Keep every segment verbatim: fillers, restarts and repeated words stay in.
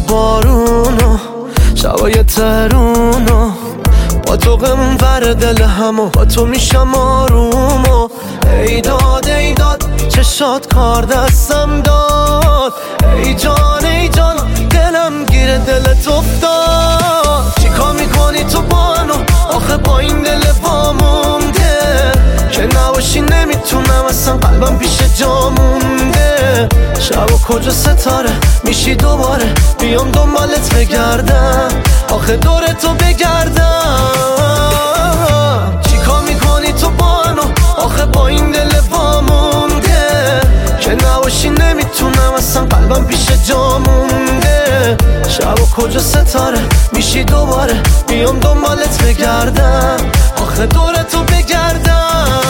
بارونو شبای ترونو با تو غمون ور دل همو با تو میشم آرومو ای داد ای داد چشات کار دستم داد ای جان ای جان دلم گیره دلت افتاد چیکار میکنی تو بانو آخه با این دل وامونده که نباشی نمیتونم اصلا قلبم پیش جا مونده شب و کجا ستاره میشی دوباره بیام دنبالت بگردم آخه دور تو بگردم چیکار میکنی تو بانو آخه با این دل وامونده که نباشی نمیتونم اصلا قلبم پیش جا مونده شب و کجا ستاره میشی دوباره بیام دنبالت بگردم آخه دور تو بگردم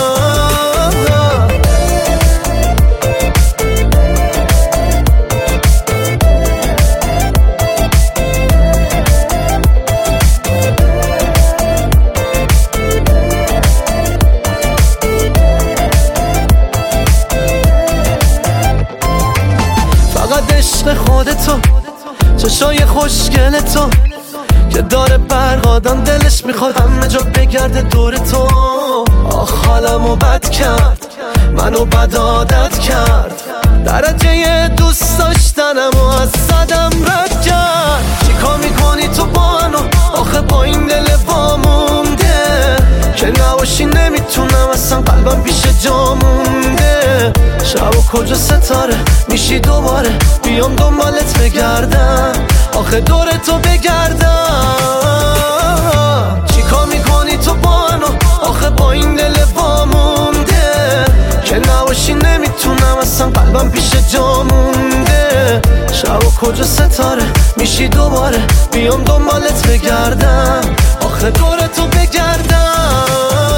فقط عشق خودتو چشای خوشگل تو که داره برق آدم دلش میخواد همه جا بگرده دور تو آخ حالمو بد کرد منو بد عادت کرد درجه دوست داشتنم و از صدم رد کرد چیکار میکنی تو بانو آخه با این دل وامونده که نباشی نمیتونم اصلا قلبم پیش جا مونده شب و کجا ستاره میشی دوباره بیام دنبالت بگردم آخه دور تو بگردم چیکار میکنی تو بانو آخه با این دل وامونده که نباشی نمیتونم اصلا قلبم پیش جا مونده شب و کجا ستاره میشی دوباره بیام دنبالت بگردم آخه دور تو بگردم